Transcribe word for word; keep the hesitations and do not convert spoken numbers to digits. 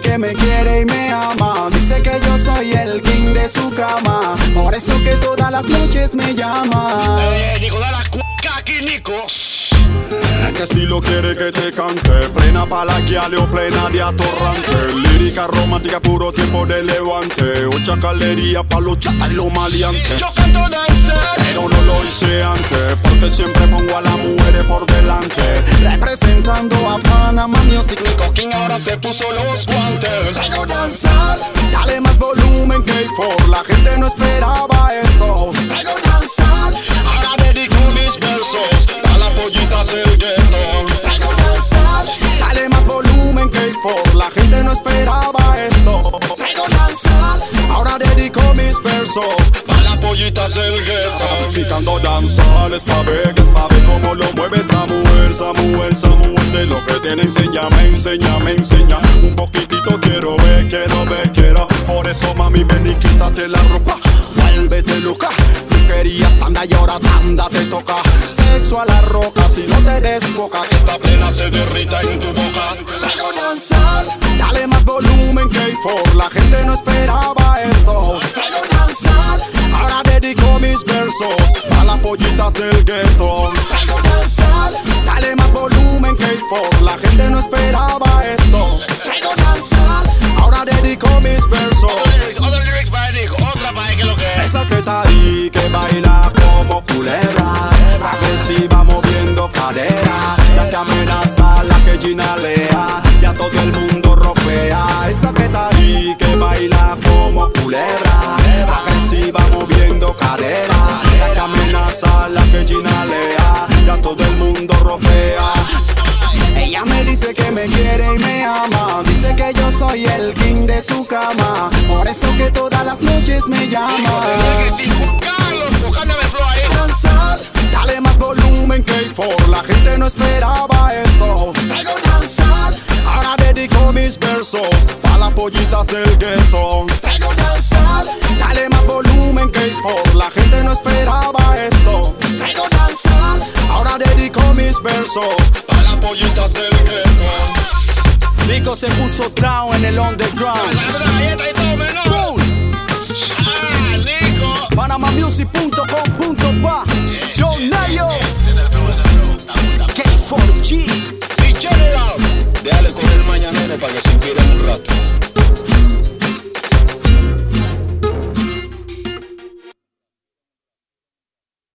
que me quiere y me ama. Dice que yo soy el king de su cama. Por eso que todas las noches me llama. Eh, Nico, da la cuca aquí, Nico. ¿Qué estilo quiere que te cante? Plena palaquiale o plena de atorrante. Lírica romántica, puro tiempo de levante. O chacalería pa' los chatas y los maleantes. Yo canto danzar, pero no lo hice antes, porque siempre pongo a las mujeres por delante. Representando a Panama Music, Nico King ahora se puso los guantes. traigo danzar, dale más volumen que for. La gente no esperaba esto. Traigo danzar, Ahora dedico mis versos a las pollitas del gueto. traigo danzar, dale más volumen que for. La gente no esperaba esto. Traigo danzar, ahora dedico mis versos A las pollitas del gueto. Citando danzales pa' ver, que es pa' ver cómo lo mueve Samuel, Samuel, Samuel. De lo que tiene, enséñame, enséñame, enseña. Un poquitito quiero ver, quiero ver, quiero. Por eso mami ven y quítate la ropa, vuélvete loca. Tú querías tanda y ahora tanda te toca. Sexo a la roca, si no te desboca. Que esta plena se derrita en tu boca. Traigo danzar, dale más volumen que for. La gente no esperaba esto. Traigo danzar, Ahora dedico mis versos a las pollitas del gueto. traigo danzar, dale más volumen que for. La gente no esperaba esto. Traigo danzar, ahora dedico mis versos. Other lyrics, other lyrics para Nico. Otra para que lo que es. Esa que está ahí, que baila como culebra, agresiva moviendo cadera, la que amenaza, la que ginalea, y a todo el mundo ropea. Esa que está ahí, que baila como culebra, agresiva moviendo cadera, la que amenaza, la que ginalea, y a todo el mundo ropea. Ella me dice que me quiere y me ama. Dice que yo soy el king de su cama. Por eso que todas las noches me Nico, llama. tenés que decir, Carlos, buscándome flow ahí. Danzar, Dale más volumen que for, la gente no esperaba esto. traigo danzar, Ahora dedico mis versos a las pollitas del gueto. traigo danzar, Dale más volumen que for, la gente no esperaba esto. traigo danzar, Ahora dedico mis versos. A las pollitas del gueto. Nico se puso down en el underground. Sacando la galleta y todo, menor. Boom. Ah, Nico. Panamamusic punto com punto pa. Yo